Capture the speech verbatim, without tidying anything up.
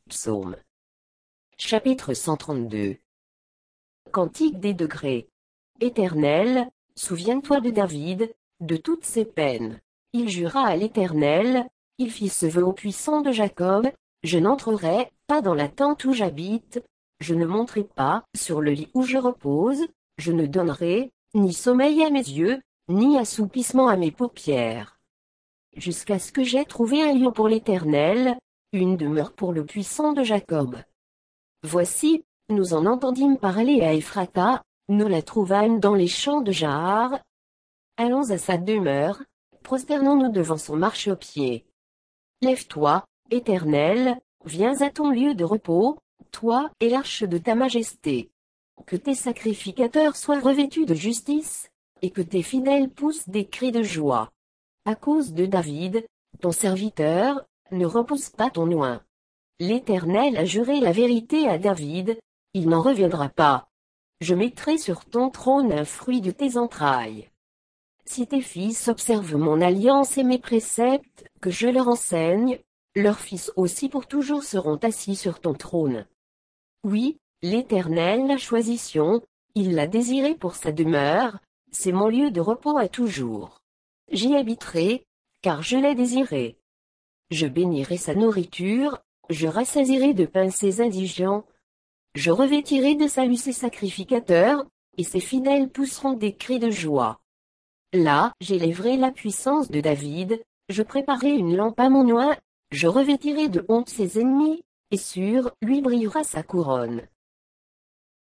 Psaume. Chapitre cent trente-deux. Cantique des degrés. Éternel, souviens-toi de David, de toutes ses peines. Il jura à l'Éternel, il fit ce vœu au puissant de Jacob, je n'entrerai pas dans la tente où j'habite, je ne monterai pas sur le lit où je repose, je ne donnerai ni sommeil à mes yeux, ni assoupissement à mes paupières. Jusqu'à ce que j'aie trouvé un lieu pour l'Éternel, une demeure pour le puissant de Jacob. Voici, nous en entendîmes parler à Ephrata, nous la trouvâmes dans les champs de Jahar. Allons à sa demeure, prosternons-nous devant son marchepied. Lève-toi, Éternel, viens à ton lieu de repos, toi et l'arche de ta majesté. Que tes sacrificateurs soient revêtus de justice, et que tes fidèles poussent des cris de joie. À cause de David, ton serviteur, ne repousse pas ton oint. L'Éternel a juré la vérité à David, il n'en reviendra pas. Je mettrai sur ton trône un fruit de tes entrailles. Si tes fils observent mon alliance et mes préceptes, que je leur enseigne, leurs fils aussi pour toujours seront assis sur ton trône. Oui, l'Éternel l'a choisi Sion, il l'a désiré pour sa demeure, c'est mon lieu de repos à toujours. J'y habiterai, car je l'ai désiré. Je bénirai sa nourriture, je rassasirai de pain ses indigents. Je revêtirai de salut ses sacrificateurs, et ses fidèles pousseront des cris de joie. Là, j'élèverai la puissance de David, je préparerai une lampe à mon oint, je revêtirai de honte ses ennemis, et sur lui brillera sa couronne.